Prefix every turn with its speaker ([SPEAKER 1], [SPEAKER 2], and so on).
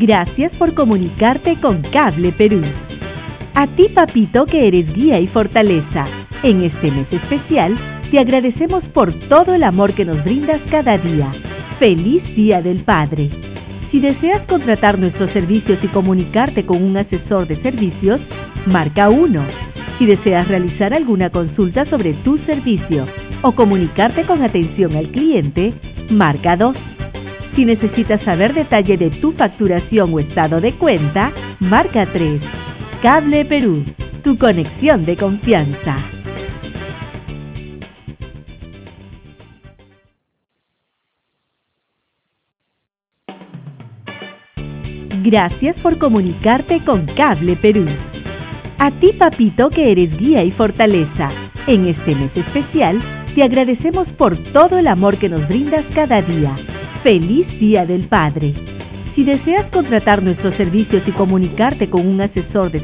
[SPEAKER 1] Gracias por comunicarte con Cable Perú. A ti, papito, que eres guía y fortaleza, en este mes especial, te agradecemos por todo el amor que nos brindas cada día. ¡Feliz Día del Padre! Si deseas contratar nuestros servicios y comunicarte con un asesor de servicios, marca 1. Si deseas realizar alguna consulta sobre tu servicio o comunicarte con atención al cliente, marca 2. Si necesitas saber detalle de tu facturación o estado de cuenta, marca 3. Cable Perú, tu conexión de confianza. Gracias por comunicarte con Cable Perú. A ti, papito, que eres guía y fortaleza, en este mes especial, te agradecemos por todo el amor que nos brindas cada día. ¡Feliz Día del Padre! Si deseas contratar nuestros servicios y comunicarte con un asesor de